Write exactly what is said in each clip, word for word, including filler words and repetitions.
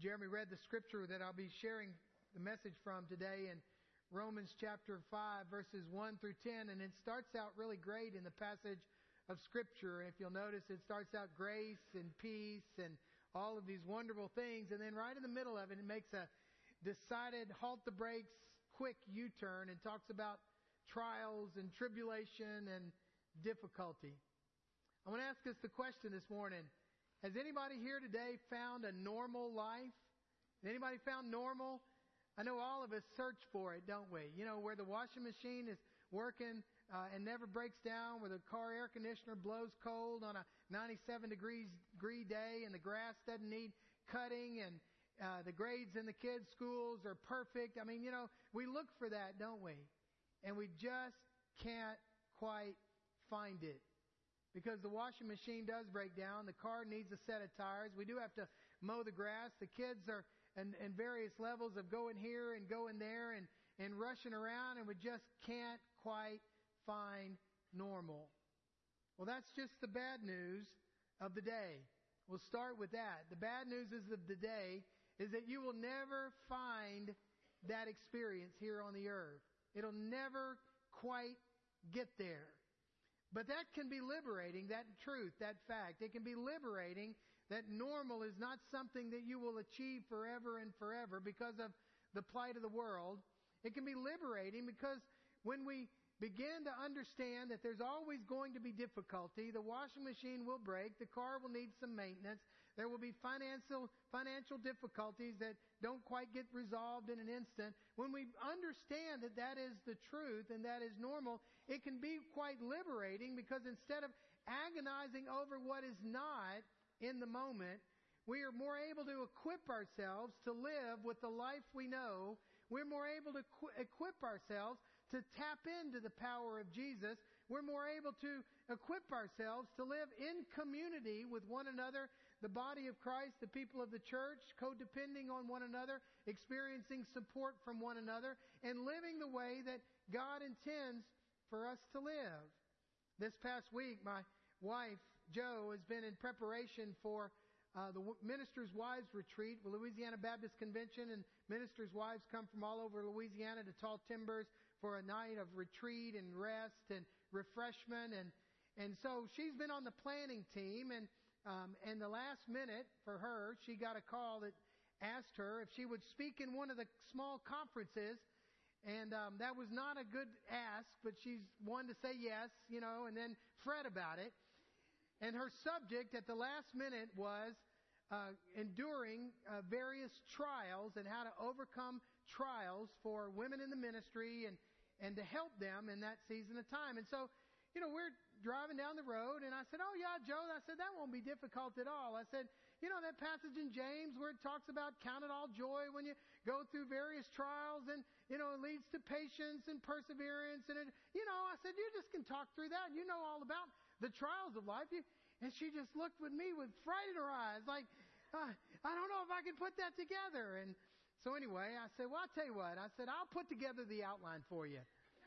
Jeremy read the scripture that I'll be sharing the message from today in Romans chapter five, verses one through ten. And it starts out really great in the passage of scripture. If you'll notice, it starts out grace and peace and all of these wonderful things. And then right in the middle of it, it makes a decided halt the brakes, quick U-turn and talks about trials and tribulation and difficulty. I want to ask us the question this morning. Has anybody here today found a normal life? Has anybody found normal? I know all of us search for it, don't we? You know, where the washing machine is working uh, and never breaks down, where the car air conditioner blows cold on a ninety-seven degrees degree day and the grass doesn't need cutting and uh, the grades in the kids' schools are perfect. I mean, you know, we look for that, don't we? And we just can't quite find it. Because the washing machine does break down. The car needs a set of tires. We do have to mow the grass. The kids are in, in various levels of going here and going there and, and rushing around. And we just can't quite find normal. Well, that's just the bad news of the day. We'll start with that. The bad news is of the day is that you will never find that experience here on the earth. It'll never quite get there. But that can be liberating, that truth, that fact. It can be liberating that normal is not something that you will achieve forever and forever because of the plight of the world. It can be liberating because when we begin to understand that there's always going to be difficulty, the washing machine will break, the car will need some maintenance, there will be financial financial difficulties that don't quite get resolved in an instant. When we understand that that is the truth and that is normal, it can be quite liberating because instead of agonizing over what is not in the moment, we are more able to equip ourselves to live with the life we know. We're more able to qu- equip ourselves to tap into the power of Jesus. We're more able to equip ourselves to live in community with one another, the body of Christ, the people of the church, codepending on one another, experiencing support from one another, and living the way that God intends for us to live. This past week, my wife, Jo, has been in preparation for Uh, the Ministers' Wives Retreat with Louisiana Baptist Convention, and ministers' wives come from all over Louisiana to Tall Timbers for a night of retreat and rest and refreshment. And and so she's been on the planning team, and um, and the last minute for her, she got a call that asked her if she would speak in one of the small conferences. And um, that was not a good ask, but she's wanted to say yes, you know, and then fret about it. And her subject at the last minute was uh, enduring uh, various trials and how to overcome trials for women in the ministry and, and to help them in that season of time. And so, you know, we're driving down the road and I said, oh, yeah, Jo, I said, that won't be difficult at all. I said, you know, that passage in James where it talks about count it all joy when you go through various trials and, you know, it leads to patience and perseverance. And, it, you know, I said, you just can talk through that. You know all about the trials of life. You, and she just looked with me with fright in her eyes, like, uh, I don't know if I can put that together. And so anyway, I said, well, I'll tell you what. I said, I'll put together the outline for you.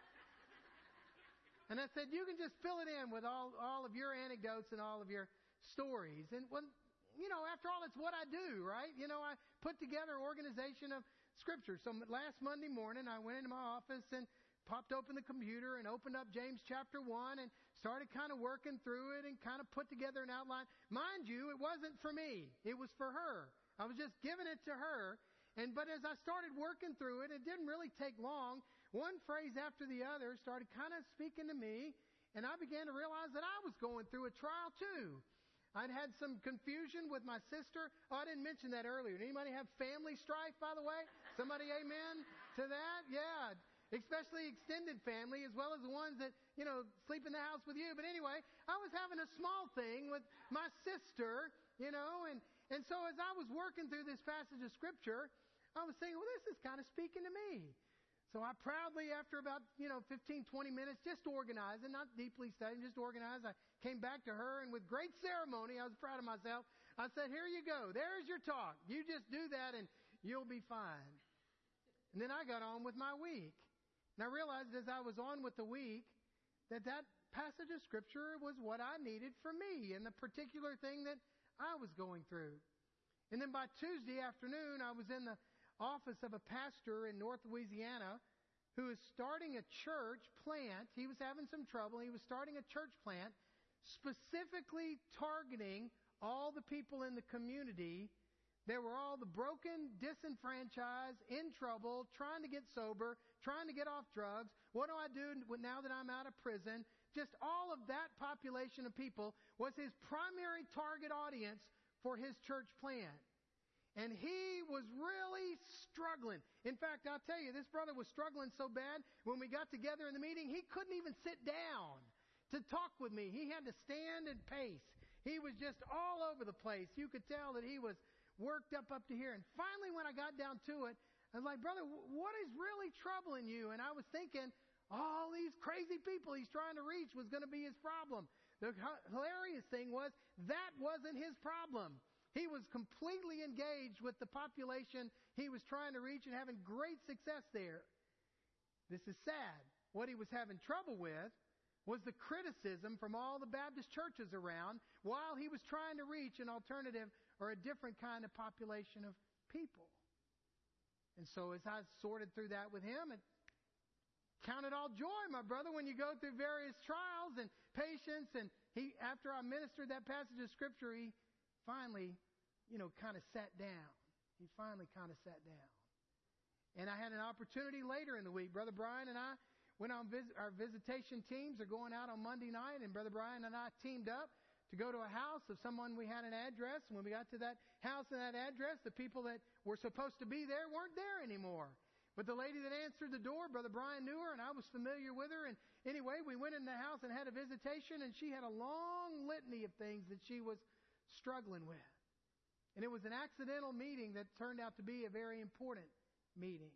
And I said, you can just fill it in with all, all of your anecdotes and all of your stories. And, well, you know, after all, it's what I do, right? You know, I put together an organization of Scripture. So last Monday morning, I went into my office and popped open the computer and opened up James chapter one and started kind of working through it and kind of put together an outline. Mind you, it wasn't for me. It was for her. I was just giving it to her. And but as I started working through it, it didn't really take long. One phrase after the other started kind of speaking to me. And I began to realize that I was going through a trial too. I'd had some confusion with my sister. Oh, I didn't mention that earlier. Did anybody have family strife, by the way? Somebody amen to that? Yeah. Especially extended family, as well as the ones that, you know, sleep in the house with you. But anyway, I was having a small thing with my sister, you know, and, and so as I was working through this passage of Scripture, I was thinking, well, this is kind of speaking to me. So I proudly, after about, you know, fifteen, twenty minutes, just organizing, not deeply studying, just organized, I came back to her, and with great ceremony, I was proud of myself. I said, here you go. There's your talk. You just do that, and you'll be fine. And then I got on with my week. And I realized as I was on with the week that that passage of Scripture was what I needed for me and the particular thing that I was going through. And then by Tuesday afternoon, I was in the office of a pastor in North Louisiana who is starting a church plant. He was having some trouble. He was starting a church plant specifically targeting all the people in the community. They were all the broken, disenfranchised, in trouble, trying to get sober, trying to get off drugs. What do I do now that I'm out of prison? Just all of that population of people was his primary target audience for his church plant. And he was really struggling. In fact, I'll tell you, this brother was struggling so bad, when we got together in the meeting, he couldn't even sit down to talk with me. He had to stand and pace. He was just all over the place. You could tell that he was worked up up to here. And finally, when I got down to it, I was like, brother, what is really troubling you? And I was thinking, all these crazy people he's trying to reach was going to be his problem. The hilarious thing was, that wasn't his problem. He was completely engaged with the population he was trying to reach and having great success there. This is sad. What he was having trouble with was the criticism from all the Baptist churches around while he was trying to reach an alternative or a different kind of population of people. And so as I sorted through that with him, it counted all joy, my brother, when you go through various trials and patience. And he, after I ministered that passage of Scripture, he finally, you know, kind of sat down. He finally kind of sat down. And I had an opportunity later in the week. Brother Brian and I went on visit. Our visitation teams are going out on Monday night, and Brother Brian and I teamed up to go to a house of someone we had an address. And when we got to that house and that address, the people that were supposed to be there weren't there anymore. But the lady that answered the door, Brother Brian knew her, and I was familiar with her. And anyway, we went in the house and had a visitation, and she had a long litany of things that she was struggling with. And it was an accidental meeting that turned out to be a very important meeting.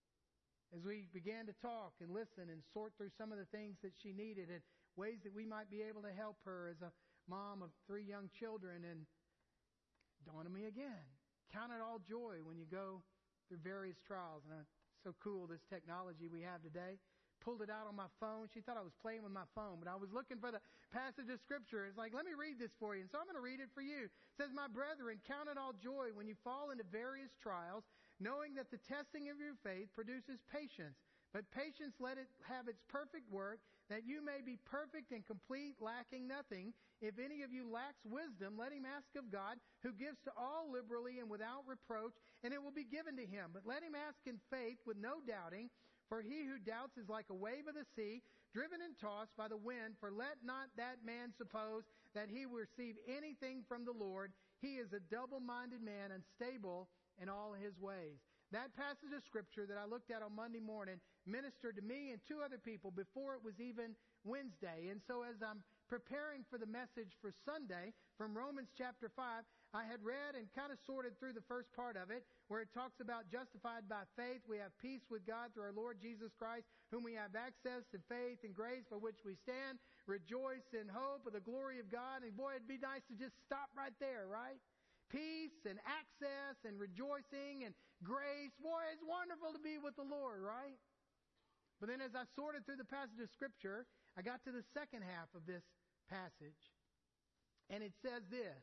As we began to talk and listen and sort through some of the things that she needed and ways that we might be able to help her as a mom of three young children, and dawned on me again. Count it all joy when you go through various trials. And it's so cool, this technology we have today. Pulled it out on my phone. She thought I was playing with my phone, but I was looking for the passage of Scripture. It's like, let me read this for you. And so I'm going to read it for you. It says, my brethren, count it all joy when you fall into various trials, knowing that the testing of your faith produces patience. But patience, let it have its perfect work, that you may be perfect and complete, lacking nothing. If any of you lacks wisdom, let him ask of God, who gives to all liberally and without reproach, and it will be given to him. But let him ask in faith with no doubting, for he who doubts is like a wave of the sea, driven and tossed by the wind. For let not that man suppose that he will receive anything from the Lord. He is a double-minded man, unstable in all his ways. That passage of Scripture that I looked at on Monday morning ministered to me and two other people before it was even Wednesday. And so as I'm preparing for the message for Sunday from Romans chapter five, I had read and kind of sorted through the first part of it, where it talks about justified by faith. We have peace with God through our Lord Jesus Christ, whom we have access to faith and grace by which we stand, rejoice in hope of the glory of God. And boy, it'd be nice to just stop right there, right? Peace and access and rejoicing and grace. Boy, it's wonderful to be with the Lord, right? But then as I sorted through the passage of Scripture, I got to the second half of this passage. And it says this,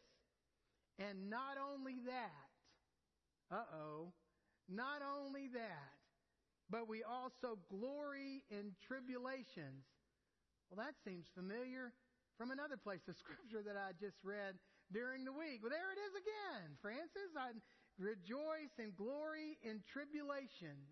and not only that, uh-oh, not only that, but we also glory in tribulations. Well, that seems familiar from another place of Scripture that I just read during the week. Well, there it is again, Francis. I rejoice and glory in tribulations,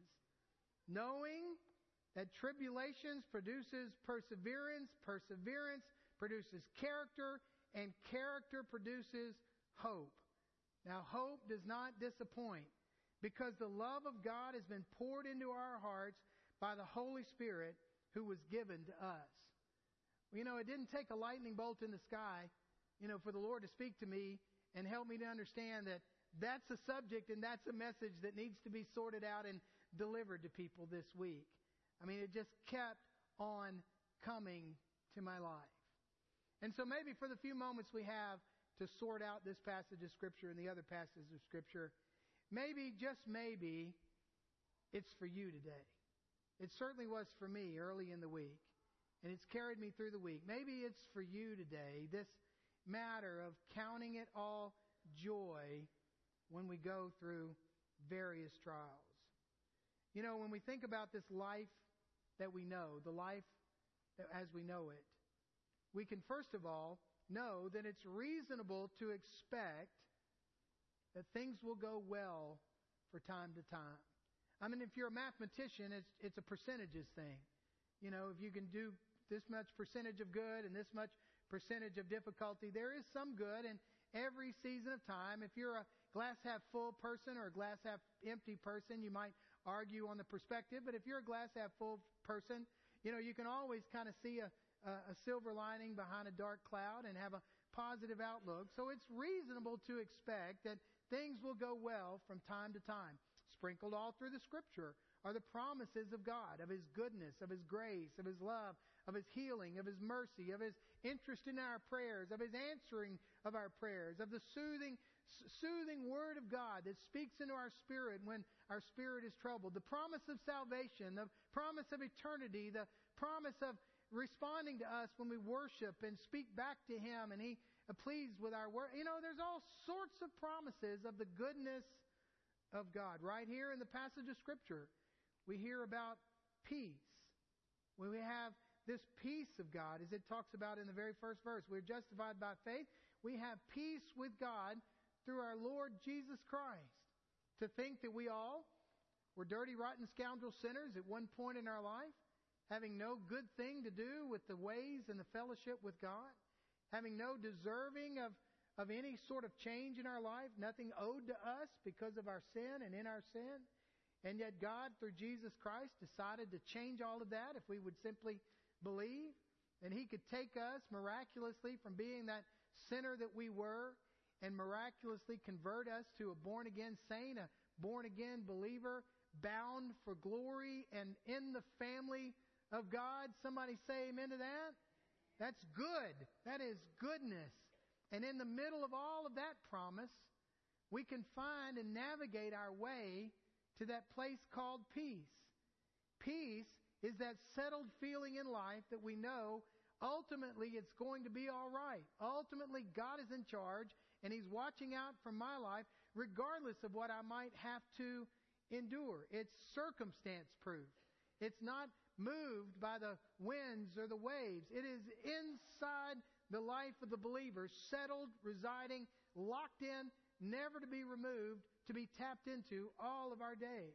knowing that tribulations produces perseverance, perseverance produces character, and character produces hope. Now, hope does not disappoint, because the love of God has been poured into our hearts by the Holy Spirit who was given to us. You know, it didn't take a lightning bolt in the sky, you know, for the Lord to speak to me and help me to understand that that's a subject and that's a message that needs to be sorted out and delivered to people this week. I mean, it just kept on coming to my life. And so maybe for the few moments we have to sort out this passage of Scripture and the other passages of Scripture, maybe, just maybe, it's for you today. It certainly was for me early in the week, and it's carried me through the week. Maybe it's for you today, this matter of counting it all joy when we go through various trials. You know, when we think about this life that we know, the life that, as we know it, we can first of all know that it's reasonable to expect that things will go well for time to time. I mean, if you're a mathematician, it's it's a percentages thing. You know, if you can do this much percentage of good and this much percentage of difficulty, there is some good in every season of time. If you're a glass half full person or a glass half empty person, you might argue on the perspective. But if you're a glass half full person, you know, you can always kind of see a, a, a silver lining behind a dark cloud and have a positive outlook. So it's reasonable to expect that things will go well from time to time. Sprinkled all through the Scripture are the promises of God, of His goodness, of His grace, of His love, of His healing, of His mercy, of His interest in our prayers, of His answering of our prayers, of the soothing, soothing Word of God that speaks into our spirit when our spirit is troubled, the promise of salvation, the promise of eternity, the promise of responding to us when we worship and speak back to Him and He is pleased with our work. You know, there's all sorts of promises of the goodness of God. Right here in the passage of Scripture, we hear about peace. When we have this peace of God, as it talks about in the very first verse, we're justified by faith. We have peace with God through our Lord Jesus Christ. To think that we all were dirty, rotten, scoundrel sinners at one point in our life, having no good thing to do with the ways and the fellowship with God, having no deserving of, of any sort of change in our life, nothing owed to us because of our sin and in our sin. And yet God, through Jesus Christ, decided to change all of that if we would simply believe. And He could take us miraculously from being that sinner that we were and miraculously convert us to a born-again saint, a born-again believer, bound for glory and in the family of God. Somebody say amen to that? That's good. That is goodness. And in the middle of all of that promise, we can find and navigate our way to that place called peace. Peace is that settled feeling in life that we know ultimately it's going to be all right. Ultimately, God is in charge and He's watching out for my life regardless of what I might have to endure. It's circumstance proof. It's not moved by the winds or the waves. It is inside the life of the believer, settled, residing, locked in, never to be removed, to be tapped into all of our days.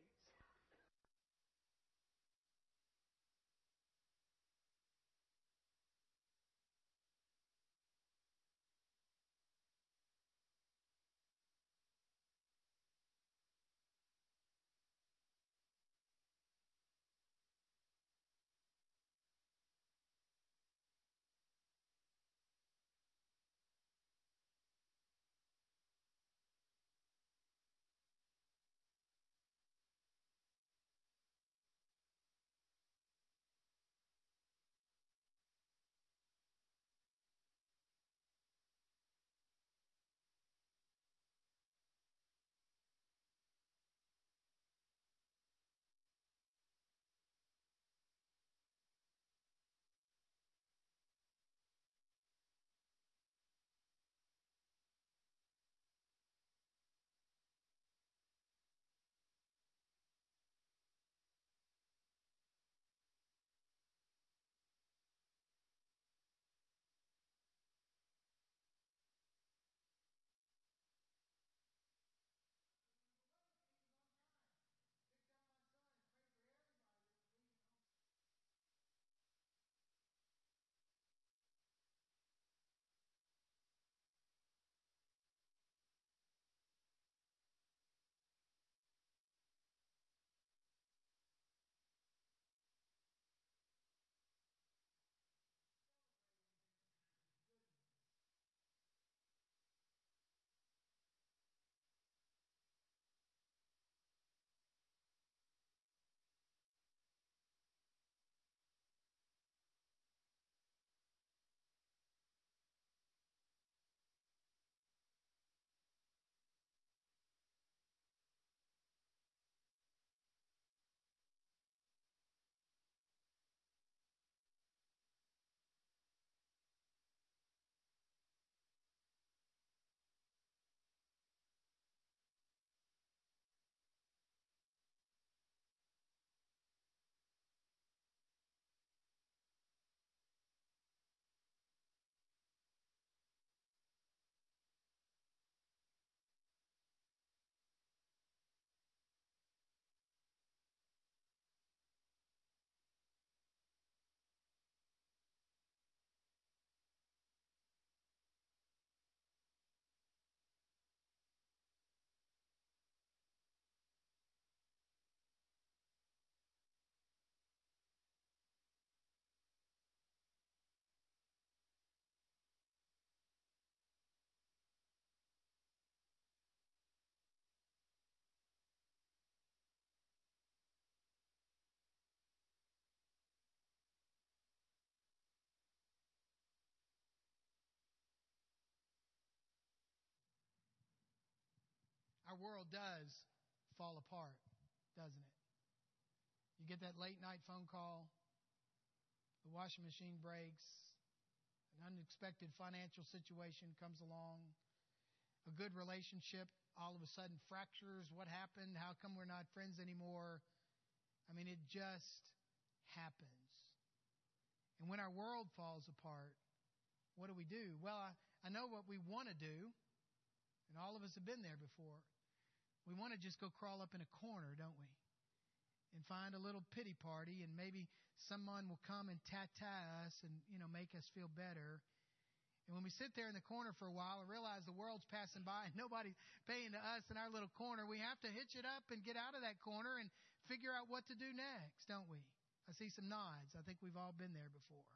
our world does fall apart, doesn't it? You get that late night phone call, the washing machine breaks, an unexpected financial situation comes along, a good relationship all of a sudden fractures. What happened? How come we're not friends anymore? I mean, it just happens. And when our world falls apart, what do we do? Well, I, I know what we want to do, and all of us have been there before. We want to just go crawl up in a corner, don't we? And find a little pity party, and maybe someone will come and tat-tie us and, you know, make us feel better. And when we sit there in the corner for a while and realize the world's passing by and nobody's paying to us in our little corner, we have to hitch it up and get out of that corner and figure out what to do next, don't we? I see some nods. I think we've all been there before.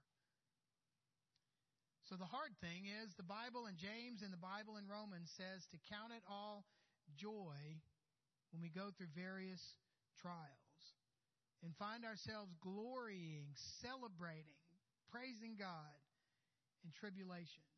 So the hard thing is the Bible in James and the Bible in Romans says to count it all joy when we go through various trials and find ourselves glorying, celebrating, praising God in tribulations.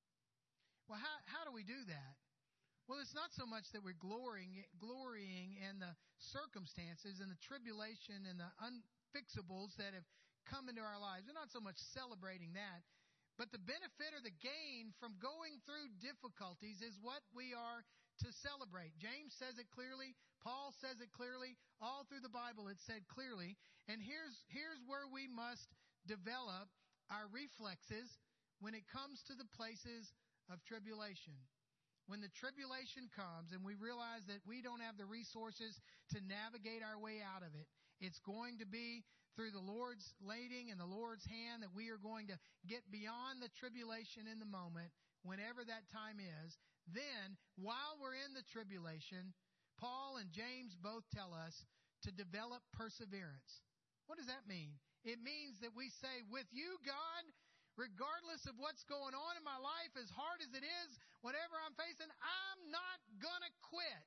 Well, how, how do we do that? Well, it's not so much that we're glorying, glorying in the circumstances and the tribulation and the unfixables that have come into our lives. We're not so much celebrating that. But the benefit or the gain from going through difficulties is what we are to celebrate. James says it clearly. Paul says it clearly. All through the Bible it's said clearly. And here's, here's where we must develop our reflexes when it comes to the places of tribulation. When the tribulation comes and we realize that we don't have the resources to navigate our way out of it, it's going to be through the Lord's leading and the Lord's hand that we are going to get beyond the tribulation in the moment, whenever that time is. Then, while we're in the tribulation, Paul and James both tell us to develop perseverance. What does that mean? It means that we say, with you, God, regardless of what's going on in my life, as hard as it is, whatever I'm facing, I'm not going to quit.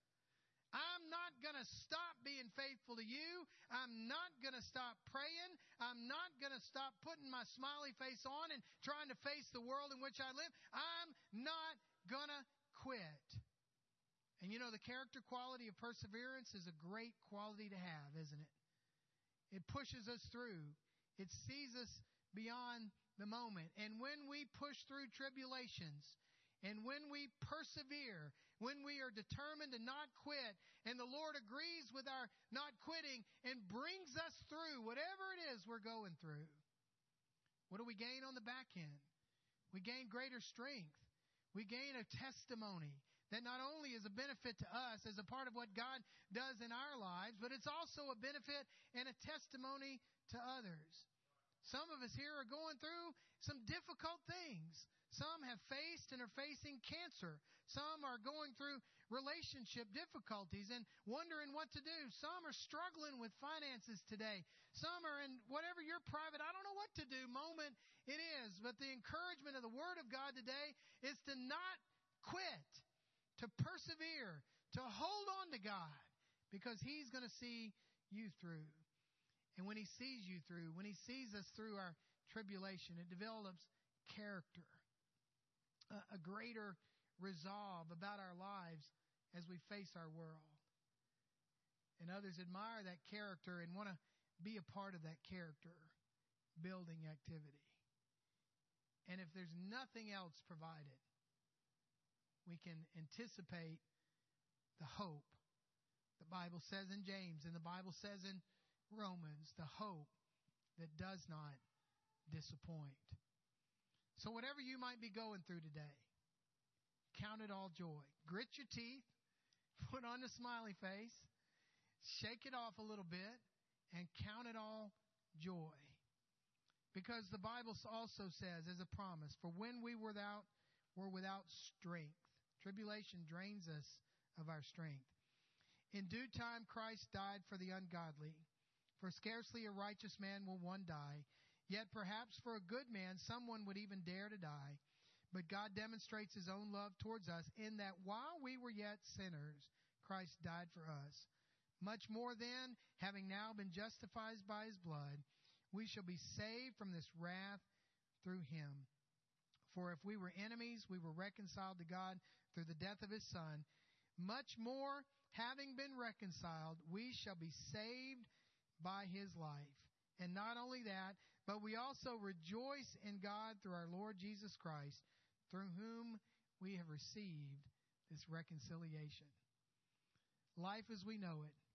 I'm not going to stop being faithful to you. I'm not going to stop praying. I'm not going to stop putting my smiley face on and trying to face the world in which I live. I'm not going to quit. And you know, the character quality of perseverance is a great quality to have, isn't it? It pushes us through. It sees us beyond the moment. And when we push through tribulations, and when we persevere, when we are determined to not quit, and the Lord agrees with our not quitting and brings us through whatever it is we're going through, what do we gain on the back end? We gain greater strength. We gain a testimony that not only is a benefit to us as a part of what God does in our lives, but it's also a benefit and a testimony to others. Some of us here are going through some difficult things. Some have faced and are facing cancer. Some are going through relationship difficulties and wondering what to do. Some are struggling with finances today. Some are in whatever your private, I don't know what to do moment it is. But the encouragement of the Word of God today is to not quit, to persevere, to hold on to God, because He's going to see you through. And when He sees you through, when He sees us through our tribulation, it develops character, a, a greater resolve about our lives as we face our world. And others admire that character and want to be a part of that character building activity. And if there's nothing else provided, we can anticipate the hope the Bible says in James and the Bible says in Romans, the hope that does not disappoint. So whatever you might be going through today, count it all joy. Grit your teeth, put on a smiley face, shake it off a little bit, and count it all joy. Because the Bible also says as a promise, for when we were without, were without strength, tribulation drains us of our strength. In due time Christ died for the ungodly. For scarcely a righteous man will one die, yet perhaps for a good man someone would even dare to die. But God demonstrates His own love towards us in that while we were yet sinners, Christ died for us. Much more then, having now been justified by His blood, we shall be saved from this wrath through Him. For if we were enemies, we were reconciled to God through the death of His Son. Much more, having been reconciled, we shall be saved by his life. And not only that, but we also rejoice in God through our Lord Jesus Christ, through whom we have received this reconciliation. Life as we know it